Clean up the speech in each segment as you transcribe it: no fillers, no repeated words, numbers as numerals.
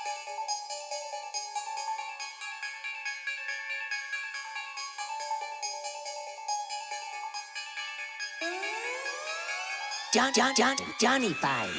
Johnny Five.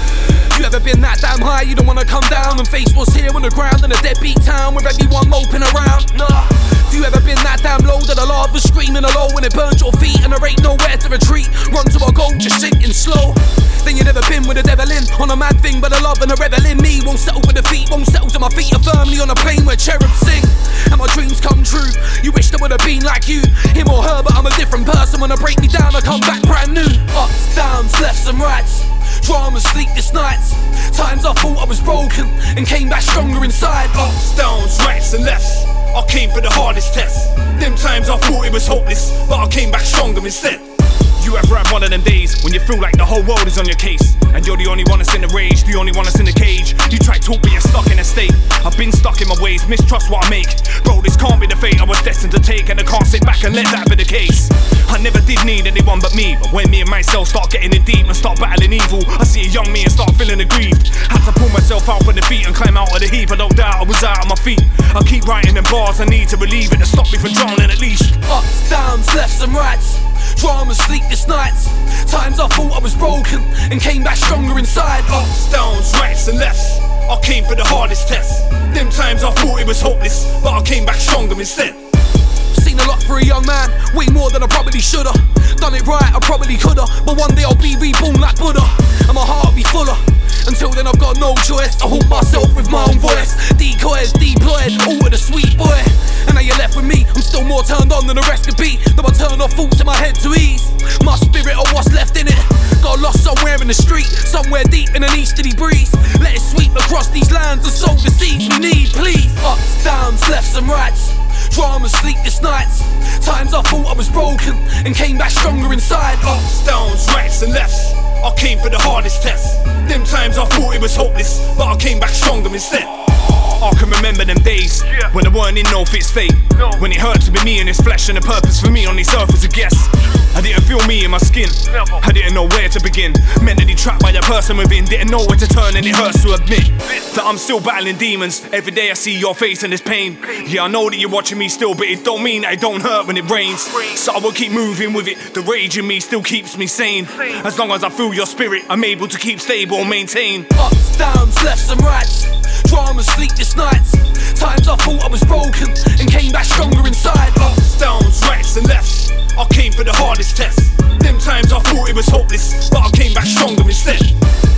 You ever been that damn high you don't wanna come down and face what's here on the ground in a deadbeat town with everyone moping around? Nah. Have you ever been that damn low that the lava's screaming alone when it burns your feet and there ain't nowhere to retreat? Run to a goal, just sinking slow. Then you never been with the devil in on a mad thing, but the love and the rebel in me won't settle for defeat, won't settle till my feet are firmly on a plane where cherubs sing and my dreams come true. You wish I would have been like you, him or her, but I'm a different person. When I break me down, I come back brand new. Ups, downs, lefts and rights, drama, sleepless nights, times I thought I was broken and came back stronger inside. Ups, downs, rights and lefts, I came for the hardest test. Them times I thought it was hopeless, but I came back stronger instead. You ever had one of them days when you feel like the whole world is on your case and you're the only one that's in the rage, the only one that's in the cage? You try to talk but you're stuck in a state. I've been stuck in my ways, mistrust what I make. Bro, this can't be the fate I was destined to take, and I can't sit back and let that be the case. I never did need anyone but me, but when me and myself start getting it deep and start battling evil, I see a young me and start feeling aggrieved. Had to pull myself out from the feet and climb out of the heap. I don't doubt I was out on my feet. I keep writing them bars I need to relieve it to stop me from drowning at least. Ups, downs, lefts and rights, drama, sleepless nights, times I thought I was broken and came back stronger inside. Ups, downs, rights and lefts, I came for the hardest test. Them times I thought it was hopeless, but I came back stronger instead. Seen a lot for a young man, way more than I probably shoulda. Done it right, I probably coulda, but one day I'll be reborn like Buddha and my heart will be fuller. Until then I've got no choice, I haunt myself with my own voice. Decoys, deployed, all with a sweet boy. And now you're left with me, I'm still more turned on than the rest could be. Though I turn off thoughts in my head to ease my spirit or what's left in it. Got lost somewhere in the street, somewhere deep in an easterly breeze. Let it sweep across these lands and sow the seeds we need, please. Ups, downs, lefts and rights, drama, sleepless nights, times I thought I was broken and came back stronger inside. Ups, downs, rights and lefts, I came for the hardest test. Them times I thought it was hopeless, but I came back stronger instead. I can remember them days when I weren't in no fit state, when it hurt to be me in this flesh and the purpose for me on this earth was a guess. I didn't feel me in my skin, I didn't know where to begin. Mentally trapped by a person within, didn't know where to turn, and it hurts to admit that I'm still battling demons. Every day I see your face and this pain. Yeah, I know that you're watching me still, but it don't mean that it don't hurt when it rains. So I will keep moving with it, the rage in me still keeps me sane. As long as I feel your spirit, I'm able to keep stable and maintain. Ups, downs, lefts and rights, drama, sleepless nights, times I thought I was broken and came back stronger inside. Ups, downs, rights and lefts, I came for the hardest test. Them times I thought it was hopeless, but I came back stronger instead.